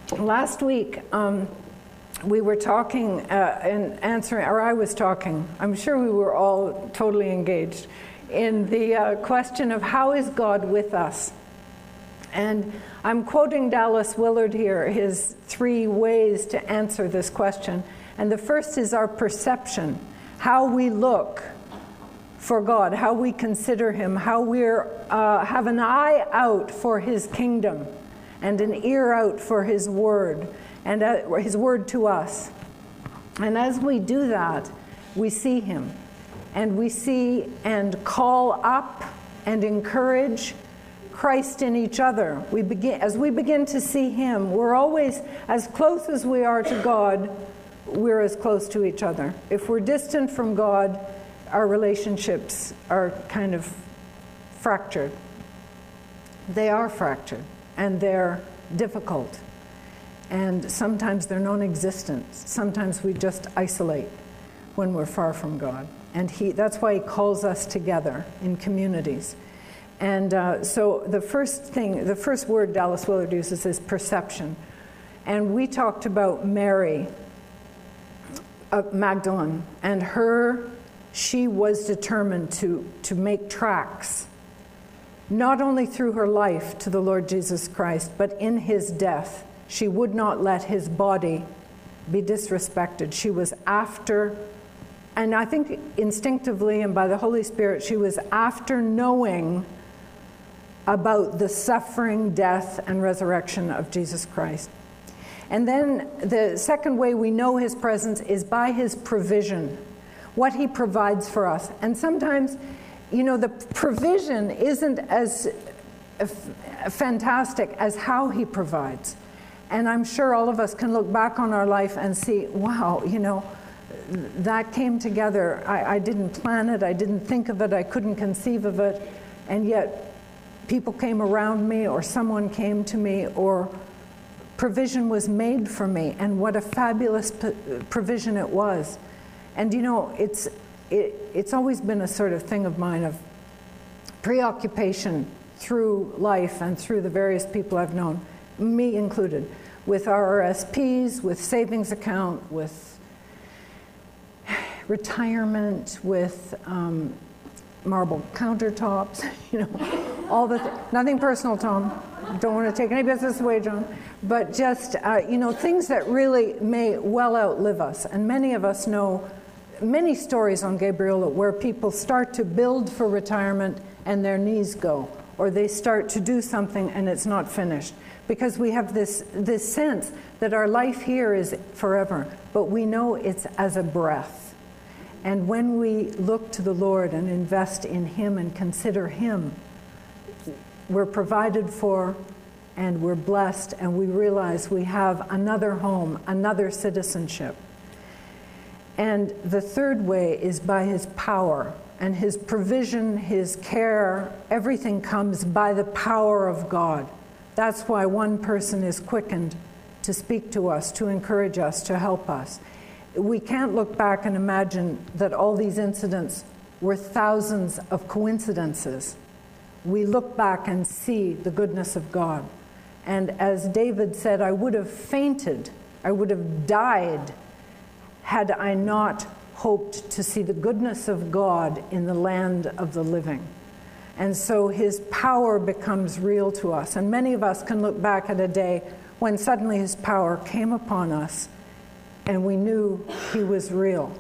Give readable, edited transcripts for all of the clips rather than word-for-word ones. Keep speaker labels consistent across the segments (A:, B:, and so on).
A: Last week, we were talking and answering, or I was talking, I'm sure we were all totally engaged, in the question of how is God with us? And I'm quoting Dallas Willard here, his 3 ways to answer this question. And the first is our perception, how we look for God, how we consider Him, how we have an eye out for His kingdom and an ear out for His word and His word to us. And as we do that, we see Him, and we see and call up and encourage Christ in each other. As we begin to see Him, we're always, as close as we are to God, we're as close to each other. If we're distant from God, our relationships are kind of fractured. They are fractured, and they're difficult. And sometimes they're non-existent. Sometimes we just isolate when we're far from God. And that's why He calls us together in communities. And so the first word Dallas Willard uses is perception. And we talked about Mary Magdalene, and she was determined to make tracks, not only through her life to the Lord Jesus Christ, but in His death. She would not let His body be disrespected. She was after, and I think instinctively and by the Holy Spirit, she was after knowing about the suffering, death, and resurrection of Jesus Christ. And then the second way we know His presence is by His provision, what He provides for us. And sometimes, the provision isn't as fantastic as how He provides. And I'm sure all of us can look back on our life and see, wow, that came together. I didn't plan it, I didn't think of it, I couldn't conceive of it, and yet people came around me, or someone came to me, or provision was made for me, and what a fabulous provision it was. And it's always been a sort of thing of mine of preoccupation through life and through the various people I've known, me included, with RRSPs, with savings account, with retirement, with marble countertops, all nothing personal, Tom. Don't want to take any business away, John. But just, things that really may well outlive us. And many of us know many stories on Gabriola where people start to build for retirement and their knees go, or they start to do something and it's not finished. Because we have this sense that our life here is forever, but we know it's as a breath. And when we look to the Lord and invest in Him and consider Him, we're provided for and we're blessed, and we realize we have another home, another citizenship. And the third way is by His power and His provision, His care. Everything comes by the power of God. That's why one person is quickened to speak to us, to encourage us, to help us. We can't look back and imagine that all these incidents were thousands of coincidences. We look back and see the goodness of God. And as David said, I would have fainted, I would have died, had I not hoped to see the goodness of God in the land of the living. And so His power becomes real to us. And many of us can look back at a day when suddenly His power came upon us and we knew He was real.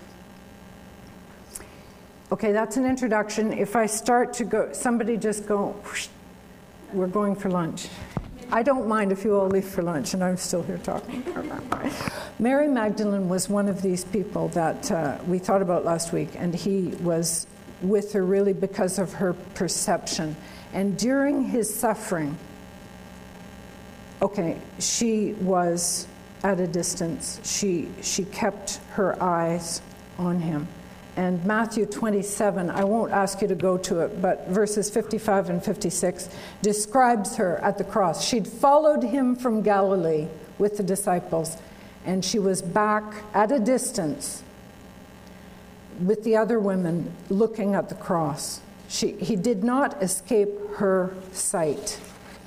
A: Okay, that's an introduction. If I start to go, somebody just go, whoosh, we're going for lunch. I don't mind if you all leave for lunch and I'm still here talking. Mary Magdalene was one of these people that we thought about last week, and He was with her really because of her perception. And during His suffering, she was at a distance. She kept her eyes on Him. And Matthew 27, I won't ask you to go to it, but verses 55 and 56 describes her at the cross. She'd followed Him from Galilee with the disciples, and she was back at a distance with the other women looking at the cross. He did not escape her sight.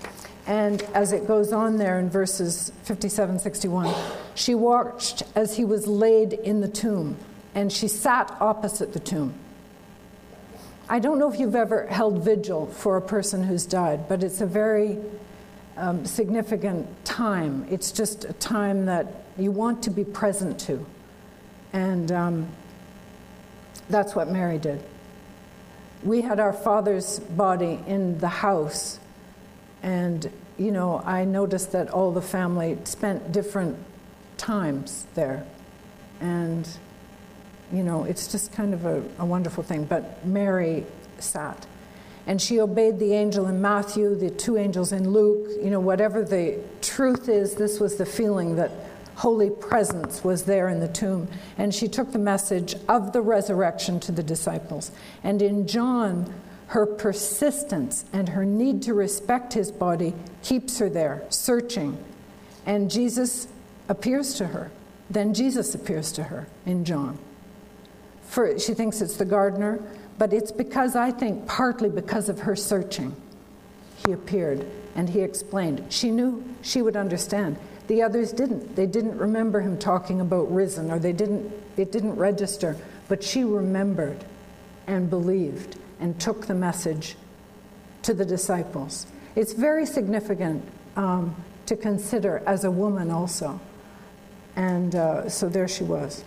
A: And as it goes on there in verses 57, 61, she watched as he was laid in the tomb, and she sat opposite the tomb. I don't know if you've ever held vigil for a person who's died, but it's a very significant time. It's just a time that you want to be present to. And that's what Mary did. We had our father's body in the house, and, you know, I noticed that all the family spent different times there. And, you know, it's just kind of a wonderful thing. But Mary sat. And she obeyed the angel in Matthew, the two angels in Luke. You know, whatever the truth is, this was the feeling that holy presence was there in the tomb. And she took the message of the resurrection to the disciples. And in John, her persistence and her need to respect his body keeps her there, searching. And Jesus appears to her. Then Jesus appears to her in John. She thinks it's the gardener, but it's because, I think, partly because of her searching. He appeared and he explained. She knew she would understand. The others didn't. They didn't remember him talking about risen, or it didn't register. But she remembered and believed and took the message to the disciples. It's very significant to consider as a woman also. And so there she was.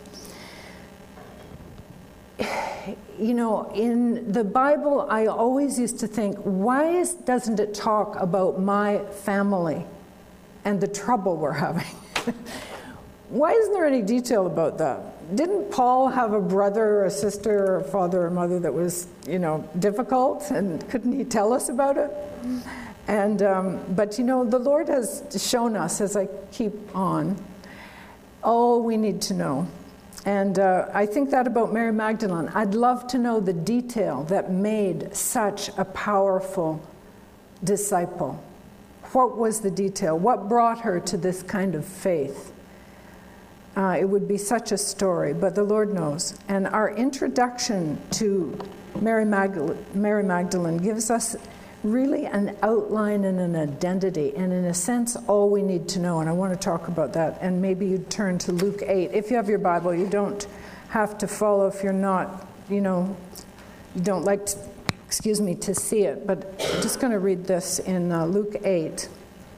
A: You know, in the Bible, I always used to think, why doesn't it talk about my family and the trouble we're having? Why isn't there any detail about that? Didn't Paul have a brother or a sister or a father or mother that was, you know, difficult? And couldn't he tell us about it? And but, you know, the Lord has shown us, as I keep on, all we need to know. And I think that about Mary Magdalene. I'd love to know the detail that made such a powerful disciple. What was the detail? What brought her to this kind of faith? It would be such a story, but the Lord knows. And our introduction to Mary Magdalene gives us really an outline and an identity, and in a sense, all we need to know. And I want to talk about that. And maybe you'd turn to Luke 8. If you have your Bible, you don't have to follow if you're not, you know, you don't like to, to see it. But I'm just going to read this in Luke 8.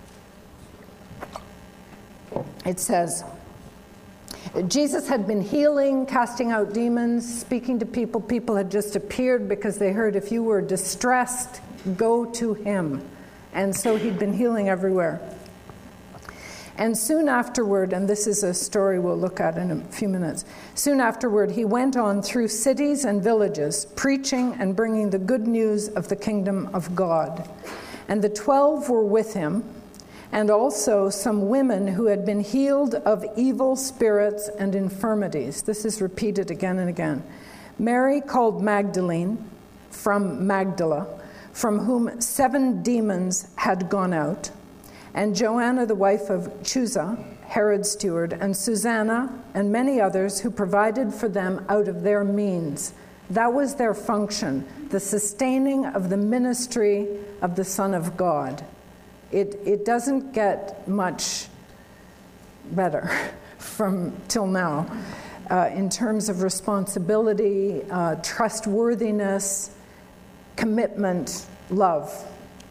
A: It says, Jesus had been healing, casting out demons, speaking to people. People had just appeared because they heard, if you were distressed, go to him. And so he'd been healing everywhere. And soon afterward, and this is a story we'll look at in a few minutes, soon afterward he went on through cities and villages, preaching and bringing the good news of the kingdom of God. And the 12 were with him, and also some women who had been healed of evil spirits and infirmities. This is repeated again and again. Mary called Magdalene, from Magdala, from whom 7 demons had gone out, and Joanna, the wife of Chuza, Herod's steward, and Susanna, and many others who provided for them out of their means. That was their function, the sustaining of the ministry of the Son of God. It doesn't get much better from till now in terms of responsibility, trustworthiness, commitment, love.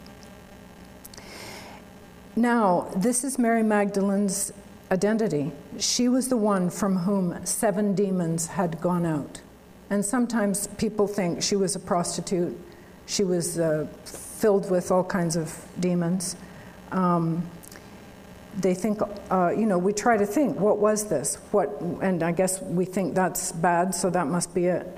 A: Now, this is Mary Magdalene's identity. She was the one from whom 7 demons had gone out. And sometimes people think she was a prostitute. She was filled with all kinds of demons. They think, we try to think, what was this? And I guess we think that's bad, so that must be it.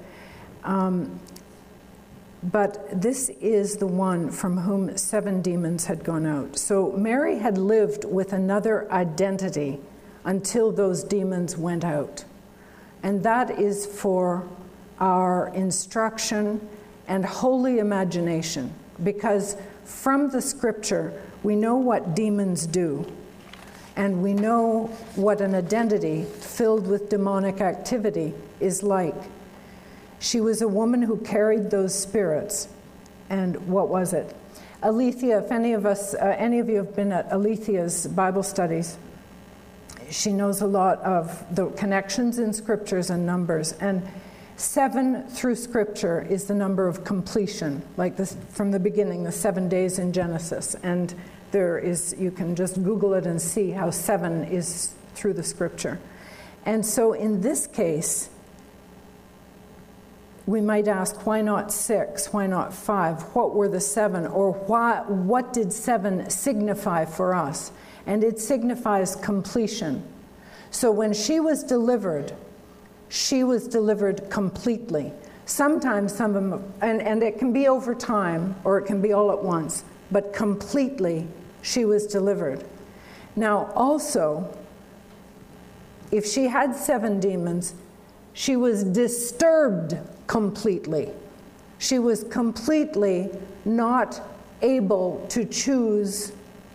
A: But this is the one from whom 7 demons had gone out. So Mary had lived with another identity until those demons went out. And that is for our instruction and holy imagination, because from the scripture, we know what demons do, and we know what an identity filled with demonic activity is like. She was a woman who carried those spirits. And what was it? Alethea, if any of you have been at Alethea's Bible studies, she knows a lot of the connections in scriptures and numbers. And 7 through scripture is the number of completion, like this from the beginning, the 7 days in Genesis. And you can just Google it and see how 7 is through the scripture. And so in this case, we might ask, why not 6? Why not 5? What were the 7? Or what did 7 signify for us? And it signifies completion. So when she was delivered completely. Sometimes some of them, and it can be over time, or it can be all at once, but completely she was delivered. Now also, if she had 7 demons, she was disturbed completely. She was completely not able to choose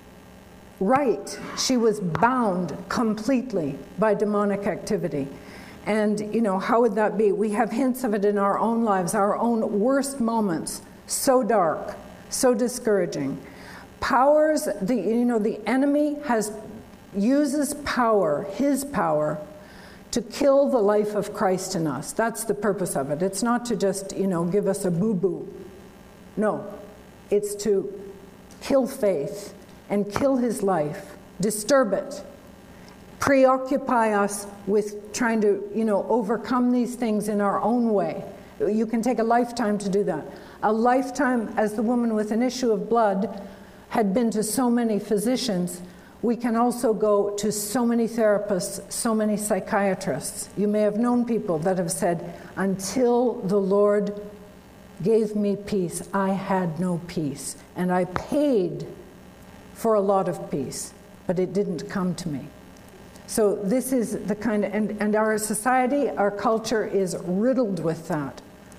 A: right. She was bound completely by demonic activity. And, how would that be? We have hints of it in our own lives, our own worst moments, so dark, so discouraging. Powers, the enemy uses power, his power, to kill the life of Christ in us. That's the purpose of it. It's not to just, give us a boo-boo. No, it's to kill faith and kill his life, disturb it, preoccupy us with trying to, overcome these things in our own way. You can take a lifetime to do that. A lifetime, as the woman with an issue of blood had been to so many physicians, we can also go to so many therapists, so many psychiatrists. You may have known people that have said, until the Lord gave me peace, I had no peace. And I paid for a lot of peace, but it didn't come to me. So this is the kind of, and our society, our culture is riddled with that.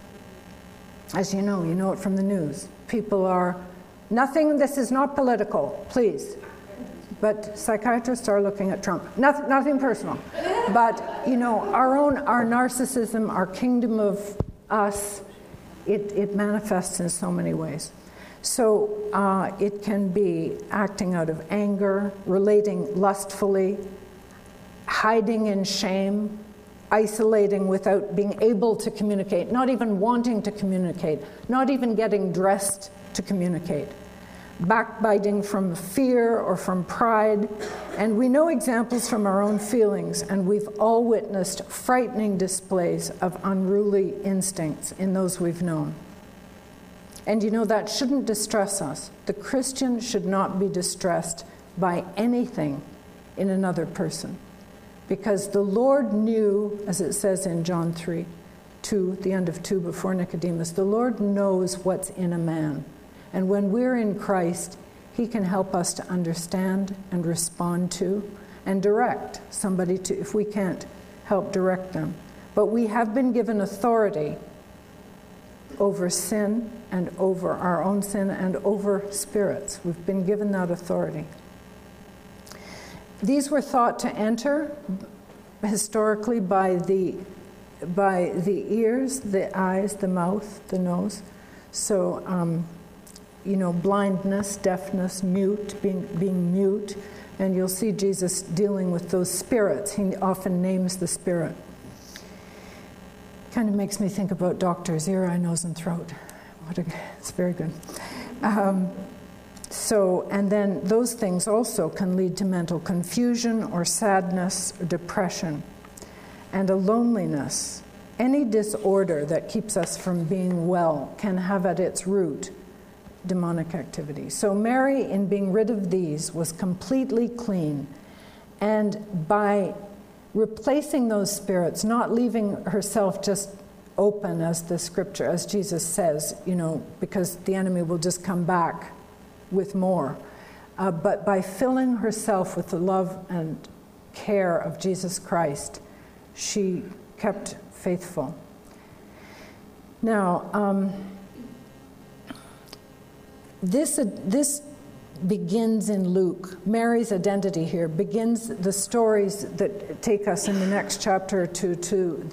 A: As you know it from the news. People are, this is not political, please. But psychiatrists are looking at Trump. Nothing personal. But, our narcissism, our kingdom of us, it manifests in so many ways. So it can be acting out of anger, relating lustfully, hiding in shame, isolating without being able to communicate, not even wanting to communicate, not even getting dressed to communicate, backbiting from fear or from pride. And we know examples from our own feelings, and we've all witnessed frightening displays of unruly instincts in those we've known. And that shouldn't distress us. The Christian should not be distressed by anything in another person. Because the Lord knew, as it says in John 3:2, the end of 2 before Nicodemus, the Lord knows what's in a man. And when we're in Christ, he can help us to understand and respond to and direct somebody to, if we can't help direct them. But we have been given authority over sin and over our own sin and over spirits. We've been given that authority. These were thought to enter historically by the ears, the eyes, the mouth, the nose. So, blindness, deafness, mute, being mute. And you'll see Jesus dealing with those spirits. He often names the spirit. Kind of makes me think about doctors, ear, eye, nose, and throat. It's very good. And then those things also can lead to mental confusion or sadness or depression and a loneliness. Any disorder that keeps us from being well can have at its root demonic activity. So Mary, in being rid of these, was completely clean. And by replacing those spirits, not leaving herself just open, as the scripture, as Jesus says, because the enemy will just come back with more. But by filling herself with the love and care of Jesus Christ, she kept faithful. Now, this begins in Luke. Mary's identity here begins the stories that take us in the next chapter to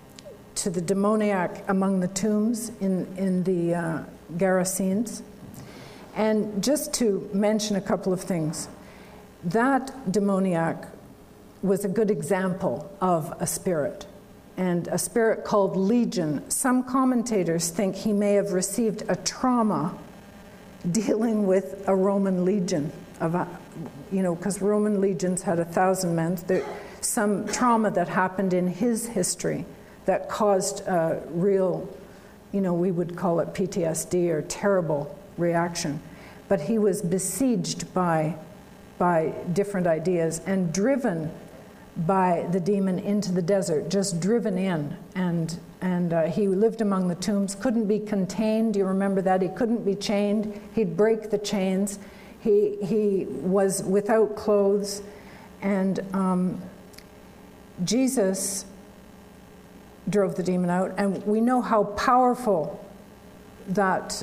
A: the demoniac among the tombs in the Gerasenes. And just to mention a couple of things, that demoniac was a good example of a spirit, and a spirit called Legion. Some commentators think he may have received a trauma dealing with a Roman legion, because Roman legions had 1,000 men. Some trauma that happened in his history that caused a real, we would call it PTSD or terrible reaction. But he was besieged by different ideas and driven by the demon into the desert, just driven in. And he lived among the tombs, couldn't be contained. Do you remember that? He couldn't be chained. He'd break the chains. He was without clothes. And Jesus drove the demon out. And we know how powerful that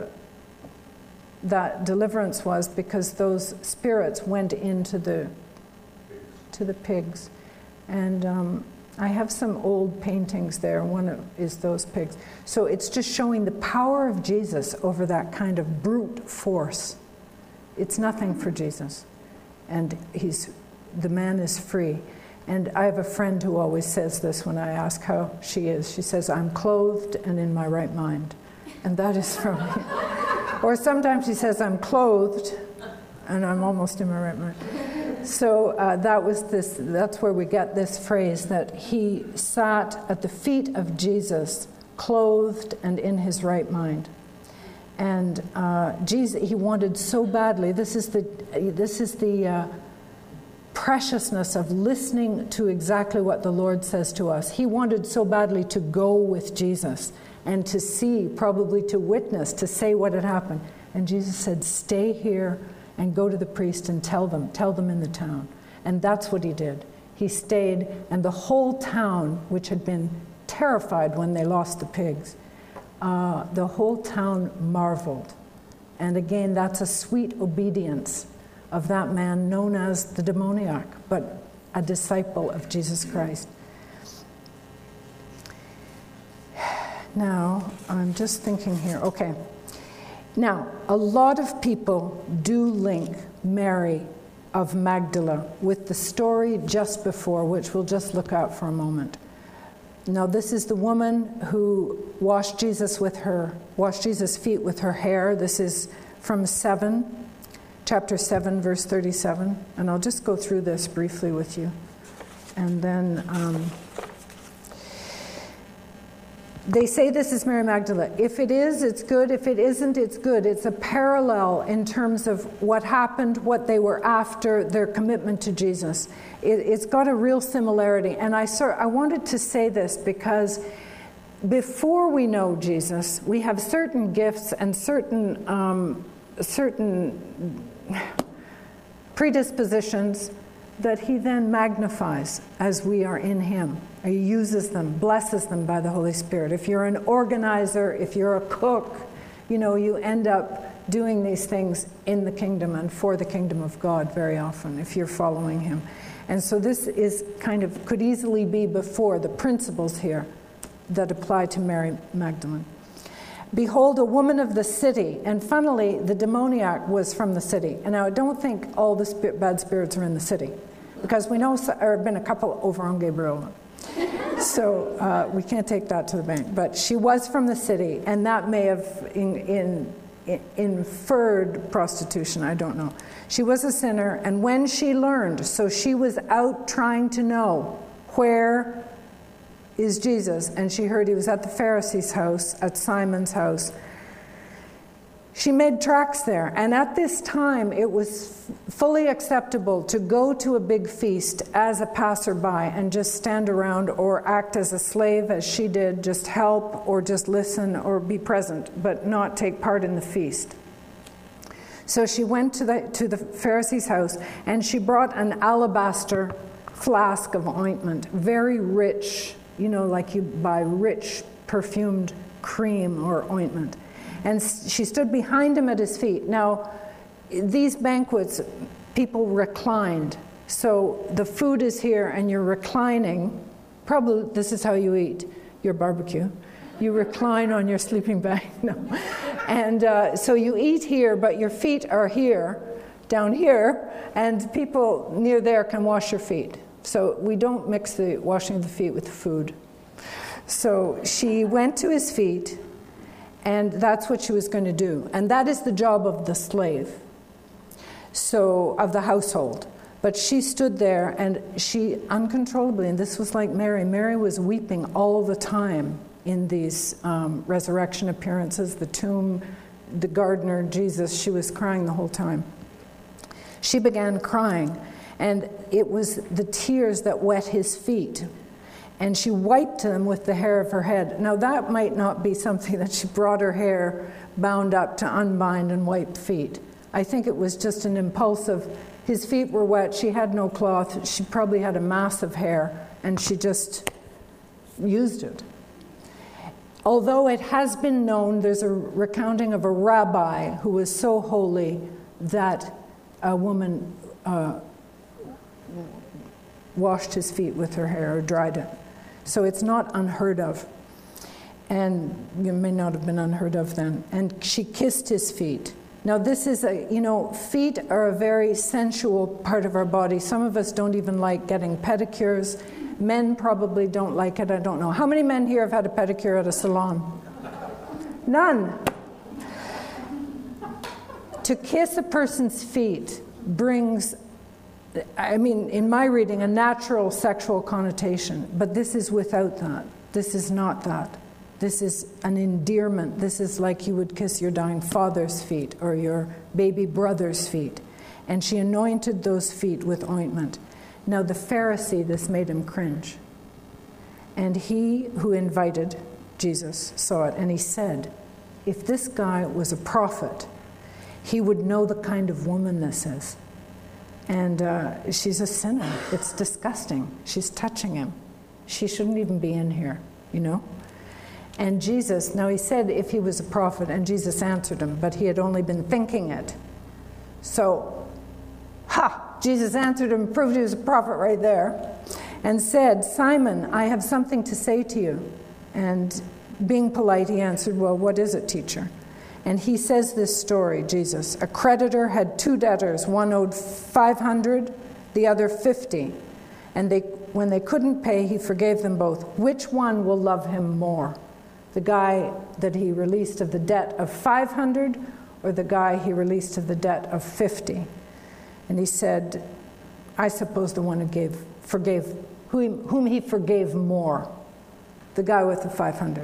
A: deliverance was, because those spirits went into the pigs. And I have some old paintings there. One is those pigs. So it's just showing the power of Jesus over that kind of brute force. It's nothing for Jesus. And the man is free. And I have a friend who always says this when I ask how she is. She says, "I'm clothed and in my right mind." And that is from me. Or sometimes she says, "I'm clothed and I'm almost in my right mind." So that's where we get this phrase that he sat at the feet of Jesus, clothed and in his right mind. And Jesus, he wanted so badly, this is the preciousness of listening to exactly what the Lord says to us. He wanted so badly to go with Jesus and to see, probably to witness, to say what had happened. And Jesus said, "Stay here and go to the priest and tell them in the town." And that's what he did. He stayed, and the whole town, which had been terrified when they lost the pigs, the whole town marveled. And again, that's a sweet obedience of that man known as the demoniac, but a disciple of Jesus Christ. Now, I'm just thinking here. Okay. Now, a lot of people do link Mary of Magdala with the story just before, which we'll just look at for a moment. Now, this is the woman who washed Jesus' feet with her hair. This is from chapter 7, verse 37. And I'll just go through this briefly with you. And then they say this is Mary Magdalene. If it is, it's good. If it isn't, it's good. It's a parallel in terms of what happened, what they were after, their commitment to Jesus. It's got a real similarity. And I wanted to say this because before we know Jesus, we have certain gifts and certain predispositions that he then magnifies as we are in him. He uses them, blesses them by the Holy Spirit. If you're an organizer, if you're a cook, you end up doing these things in the kingdom and for the kingdom of God very often, if you're following him. And so this is could easily be before the principles here that apply to Mary Magdalene. Behold, a woman of the city. And funnily, the demoniac was from the city. And now I don't think all the bad spirits are in the city, because we know there have been a couple over on Gabriel. So we can't take that to the bank. But she was from the city, and that may have inferred prostitution. I don't know. She was a sinner, and when she learned, so she was out trying to know where is Jesus, and she heard he was at the Pharisee's house, at Simon's house. She made tracks there, and at this time it was fully acceptable to go to a big feast as a passerby and just stand around or act as a slave, as she did, just help or just listen or be present, but not take part in the feast. So she went to the Pharisee's house, and she brought an alabaster flask of ointment, very rich, like you buy rich perfumed cream or ointment. And she stood behind him at his feet. Now, these banquets, people reclined. So the food is here and you're reclining. Probably this is how you eat your barbecue. You recline on your sleeping bag. No. And so you eat here, but your feet are here, down here, and people near there can wash your feet. So we don't mix the washing of the feet with the food. So she went to his feet, and that's what she was going to do. And that is the job of the slave, so of the household. But she stood there, and she uncontrollably, and this was like Mary. Mary was weeping all the time in these resurrection appearances, the tomb, the gardener, Jesus. She was crying the whole time. She began crying, and it was the tears that wet his feet. And she wiped them with the hair of her head. Now that might not be something that she brought her hair bound up to unbind and wipe feet. I think it was just an impulsive, his feet were wet, she had no cloth, she probably had a mass of hair, and she just used it. Although it has been known, there's a recounting of a rabbi who was so holy that a woman washed his feet with her hair or dried it. So it's not unheard of. And it may not have been unheard of then. And she kissed his feet. Now this is feet are a very sensual part of our body. Some of us don't even like getting pedicures. Men probably don't like it, I don't know. How many men here have had a pedicure at a salon? None. To kiss a person's feet brings, in my reading, a natural sexual connotation, but this is without that. This is not that. This is an endearment. This is like you would kiss your dying father's feet or your baby brother's feet. And she anointed those feet with ointment. Now the Pharisee, this made him cringe. And he who invited Jesus saw it, and he said, if this guy was a prophet, he would know the kind of woman this is. And she's a sinner. It's disgusting. She's touching him. She shouldn't even be in here, And Jesus, now he said if he was a prophet, and Jesus answered him, but he had only been thinking it. So, Jesus answered him, proved he was a prophet right there, and said, Simon, I have something to say to you. And being polite, he answered, well, what is it, teacher? And he says this story, Jesus. A creditor had two debtors. One owed 500, the other 50. And when they couldn't pay, he forgave them both. Which one will love him more? The guy that he released of the debt of 500, or the guy he released of the debt of 50? And he said, I suppose the one who forgave, whom he forgave more, the guy with the 500.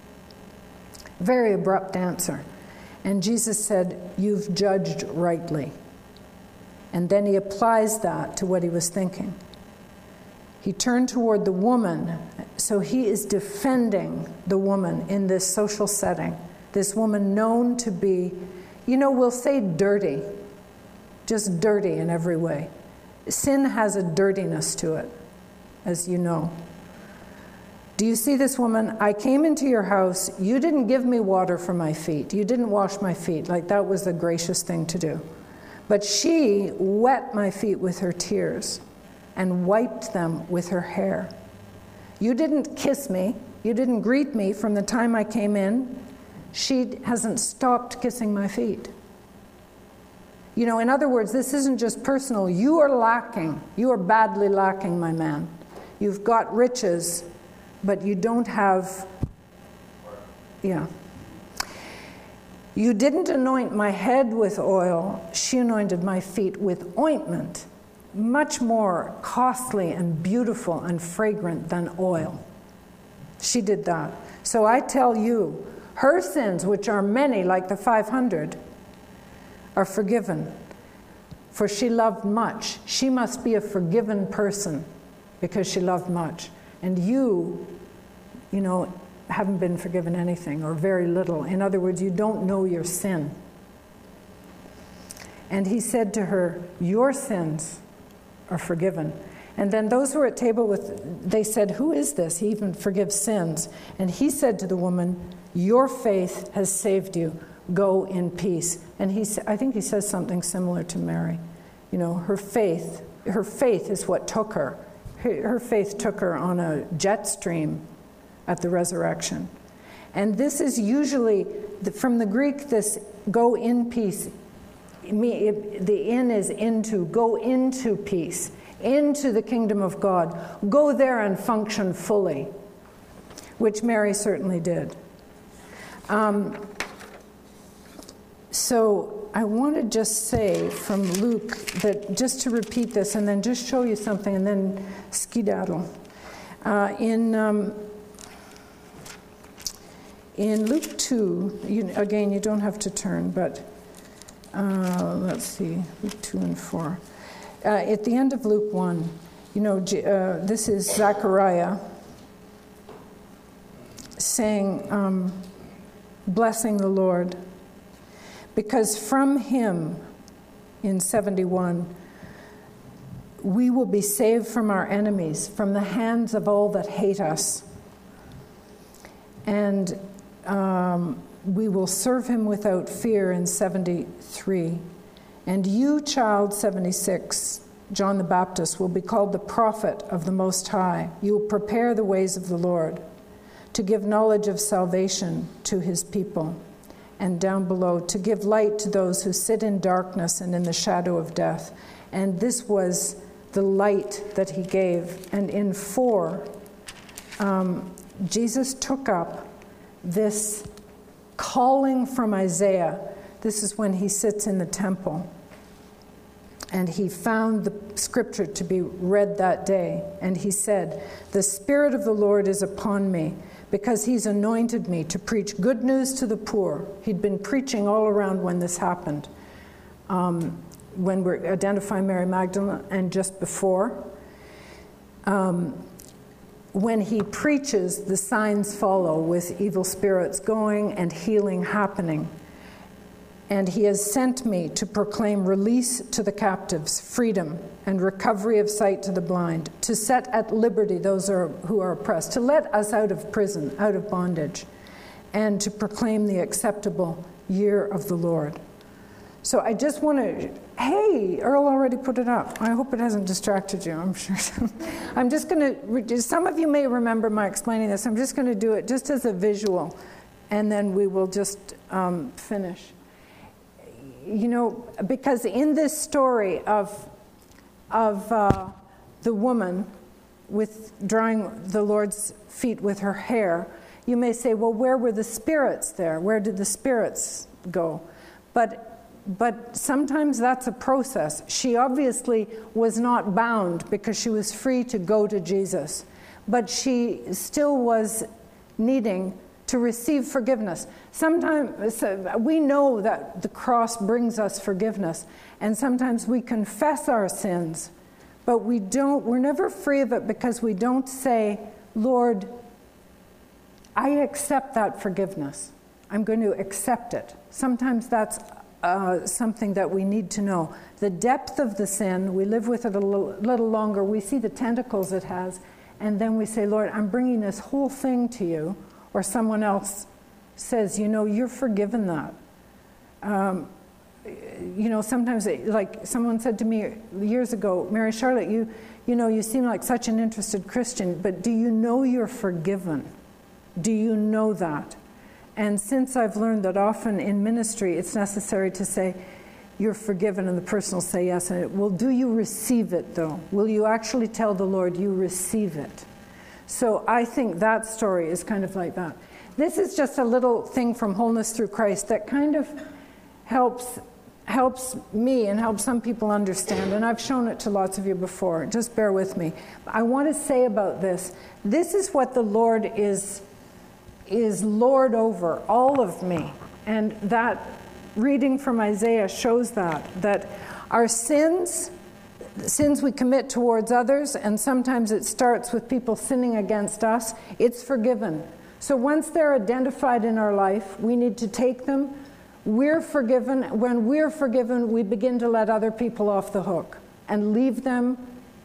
A: Very abrupt answer. And Jesus said, you've judged rightly. And then he applies that to what he was thinking. He turned toward the woman, so he is defending the woman in this social setting. This woman known to be, we'll say dirty, just dirty in every way. Sin has a dirtiness to it, as you know. Do you see this woman? I came into your house. You didn't give me water for my feet. You didn't wash my feet. Like that was the gracious thing to do. But she wet my feet with her tears and wiped them with her hair. You didn't kiss me. You didn't greet me from the time I came in. She hasn't stopped kissing my feet. In other words, this isn't just personal. You are lacking. You are badly lacking, my man. You've got riches, but you don't have, You didn't anoint my head with oil. She anointed my feet with ointment, much more costly and beautiful and fragrant than oil. She did that. So I tell you, her sins, which are many, like the 500, are forgiven. For she loved much. She must be a forgiven person because she loved much. And you haven't been forgiven anything or very little. In other words, you don't know your sin. And he said to her, your sins are forgiven. And then those who were at table they said, who is this? He even forgives sins. And he said to the woman, your faith has saved you. Go in peace. And I think he says something similar to Mary. Her faith is what took her. Her faith took her on a jet stream at the resurrection. And this is usually, from the Greek, this go in peace. The in is into, go into peace, into the kingdom of God. Go there and function fully, which Mary certainly did. So I want to just say from Luke, that just to repeat this and then just show you something and then skedaddle. In Luke 2, you don't have to turn, but let's see, Luke 2 and 4. At the end of Luke 1, this is Zechariah saying, blessing the Lord, because from him, in 71, we will be saved from our enemies, from the hands of all that hate us. And we will serve him without fear in 73. And you, child, 76, John the Baptist, will be called the prophet of the Most High. You will prepare the ways of the Lord, to give knowledge of salvation to his people. And down below, to give light to those who sit in darkness and in the shadow of death. And this was the light that he gave. And in 4, Jesus took up this calling from Isaiah. This is when he sits in the temple. And he found the scripture to be read that day. And he said, "The Spirit of the Lord is upon me, because he's anointed me to preach good news to the poor." He'd been preaching all around when this happened. When we're identifying Mary Magdalene and just before. When he preaches, the signs follow with evil spirits going and healing happening. And he has sent me to proclaim release to the captives, freedom, and recovery of sight to the blind, to set at liberty those who are oppressed, to let us out of prison, out of bondage, and to proclaim the acceptable year of the Lord. So I just want to, hey, Earl already put it up. I hope it hasn't distracted you, I'm sure. I'm just going to, some of you may remember my explaining this. I'm just going to do it just as a visual, and then we will just finish. Because in this story of the woman with drying the Lord's feet with her hair, you may say, well, where were the spirits there? Where did the spirits go? But sometimes that's a process. She obviously was not bound because she was free to go to Jesus, but she still was needing to receive forgiveness. Sometimes we know that the cross brings us forgiveness, and sometimes we confess our sins, but we're never free of it because we don't say, Lord, I accept that forgiveness. I'm going to accept it. Sometimes that's something that we need to know. The depth of the sin, we live with it a little longer, we see the tentacles it has, and then we say, Lord, I'm bringing this whole thing to you. Or someone else says, you're forgiven that. Sometimes, like someone said to me years ago, Mary Charlotte, you seem like such an interested Christian, but do you know you're forgiven? Do you know that? And since I've learned that often in ministry, it's necessary to say, you're forgiven, and the person will say yes. And well, do you receive it, though? Will you actually tell the Lord you receive it? So I think that story is kind of like that. This is just a little thing from Wholeness Through Christ that kind of helps me and helps some people understand. And I've shown it to lots of you before. Just bear with me. I want to say about this. This is what the Lord is Lord over, all of me. And that reading from Isaiah shows that our sins we commit towards others, and sometimes it starts with people sinning against us, it's forgiven. So once they're identified in our life, we need to take them. We're forgiven. When we're forgiven, we begin to let other people off the hook and leave them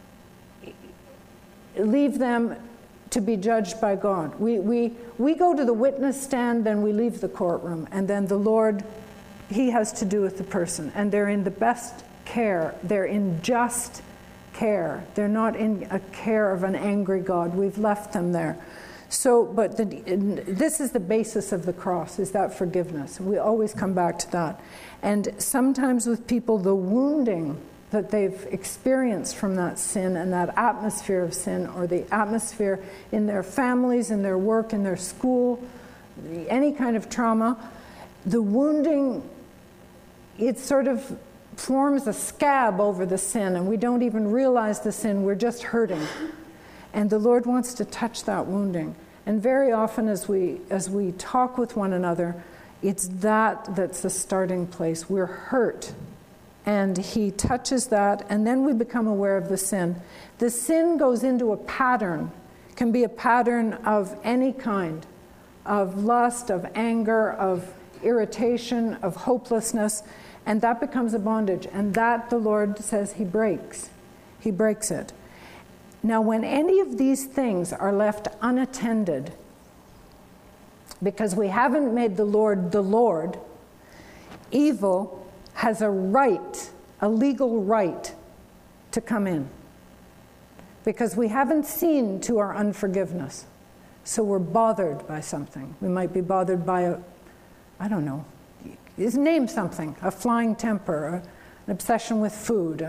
A: to be judged by God. We go to the witness stand, then we leave the courtroom, and then the Lord, he has to do with the person, and they're in the best care. They're in just care. They're not in a care of an angry God. We've left them there. So, but this is the basis of the cross, is that forgiveness. We always come back to that. And sometimes with people, the wounding that they've experienced from that sin and that atmosphere of sin, or the atmosphere in their families, in their work, in their school, any kind of trauma, the wounding, it sort of forms a scab over the sin, and we don't even realize the sin, we're just hurting. And the Lord wants to touch that wounding. And very often as we talk with one another, it's that's the starting place. We're hurt. And He touches that, and then we become aware of the sin. The sin goes into a pattern, can be a pattern of any kind, of lust, of anger, of irritation, of hopelessness, and that becomes a bondage. And that, the Lord says, He breaks. He breaks it. Now, when any of these things are left unattended, because we haven't made the Lord, evil has a right, a legal right, to come in. Because we haven't seen to our unforgiveness. So we're bothered by something. We might be bothered by name something, a flying temper, an obsession with food.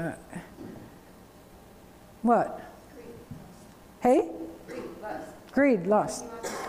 A: What? Hey? Greed, lust.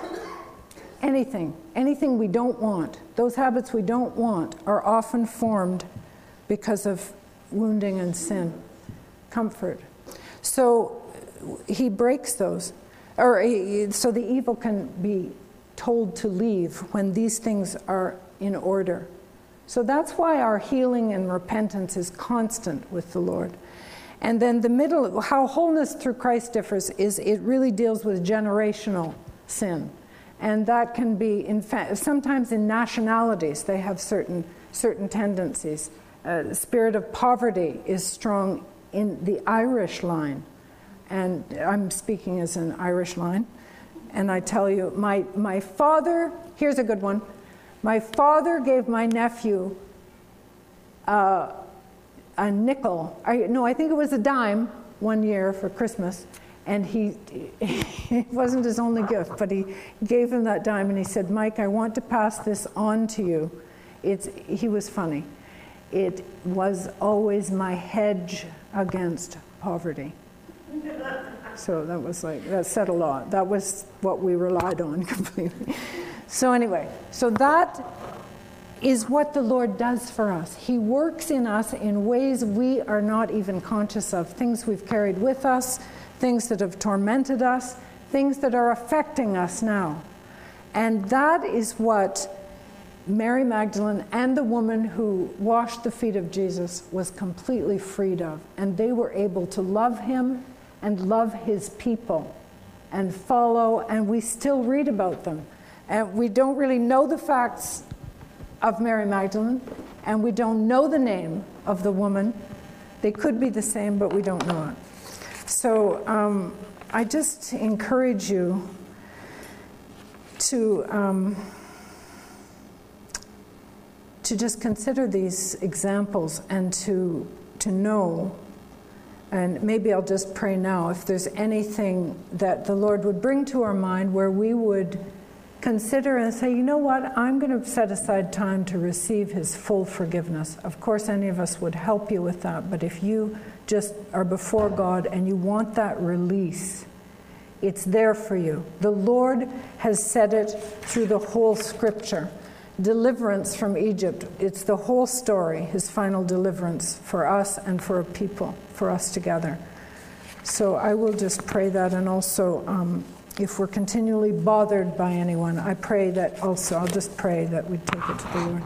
A: Anything we don't want. Those habits we don't want are often formed because of wounding and sin. Comfort. So He breaks those. So the evil can be told to leave when these things are in order. So that's why our healing and repentance is constant with the Lord. And then the middle, how wholeness through Christ differs is it really deals with generational sin. And that can be, sometimes in nationalities, they have certain tendencies. The spirit of poverty is strong in the Irish line. And I'm speaking as an Irish line. And I tell you, my father, here's a good one. My father gave my nephew a nickel. I think it was a dime one year for Christmas. And it wasn't his only gift, but he gave him that dime and he said, Mike, I want to pass this on to you. He was funny. It was always my hedge against poverty. So that said a lot. That was what we relied on completely. So anyway, so that is what the Lord does for us. He works in us in ways we are not even conscious of. Things we've carried with us, things that have tormented us, things that are affecting us now. And that is what Mary Magdalene and the woman who washed the feet of Jesus was completely freed of. And they were able to love Him and love His people and follow, and we still read about them. And we don't really know the facts of Mary Magdalene, and we don't know the name of the woman. They could be the same, but we don't know it. So I just encourage you to just consider these examples and to know, and maybe I'll just pray now, if there's anything that the Lord would bring to our mind where we would consider and say, you know what, I'm going to set aside time to receive His full forgiveness. Of course, any of us would help you with that, but if you just are before God and you want that release, it's there for you. The Lord has said it through the whole Scripture. Deliverance from Egypt, it's the whole story, His final deliverance for us and for a people, for us together. So I will just pray that, and also if we're continually bothered by anyone, I pray that also, I'll just pray that we take it to the Lord.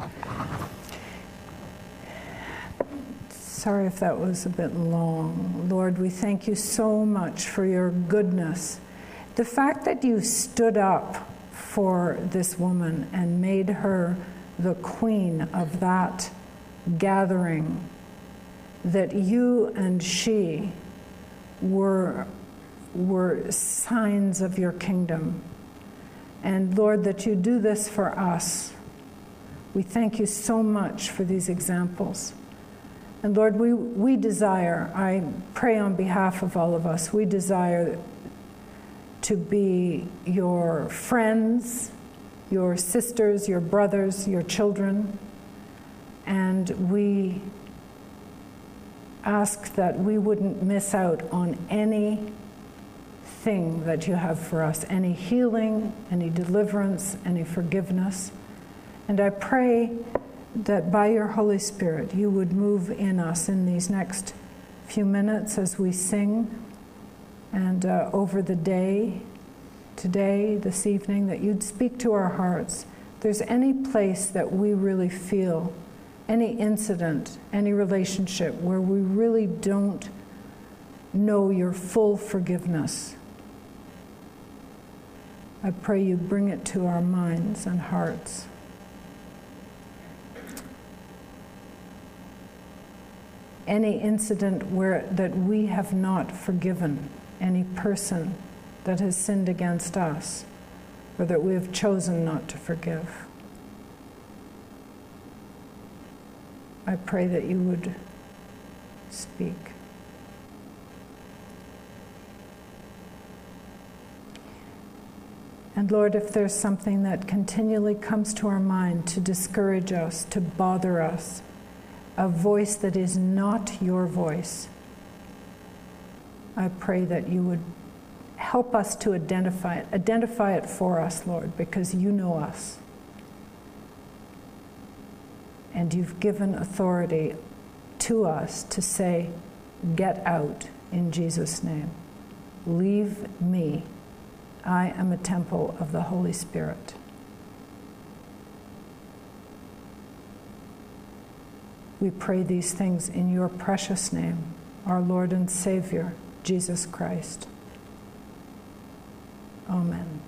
A: Sorry if that was a bit long. Lord, we thank You so much for Your goodness. The fact that You stood up for this woman and made her the queen of that gathering, that You and she were signs of Your kingdom. And Lord, that You do this for us. We thank You so much for these examples. And Lord, we desire, I pray on behalf of all of us, we desire to be your friends, your sisters, your brothers, your children. And we ask that we wouldn't miss out on anything that you have for us, any healing, any deliverance, any forgiveness. And I pray that by your Holy Spirit you would move in us in these next few minutes as we sing, and over the day, today, this evening, that you'd speak to our hearts. If there's any place that we really feel, any incident, any relationship where we really don't know your full forgiveness, I pray you bring it to our minds and hearts. Any incident that we have not forgiven any person that has sinned against us, or that we have chosen not to forgive, I pray that you would speak. And Lord, if there's something that continually comes to our mind to discourage us, to bother us, a voice that is not your voice, I pray that you would help us to identify it. Identify it for us, Lord, because you know us. And you've given authority to us to say, get out in Jesus' name. Leave me. I am a temple of the Holy Spirit. We pray these things in your precious name, our Lord and Savior, Jesus Christ. Amen.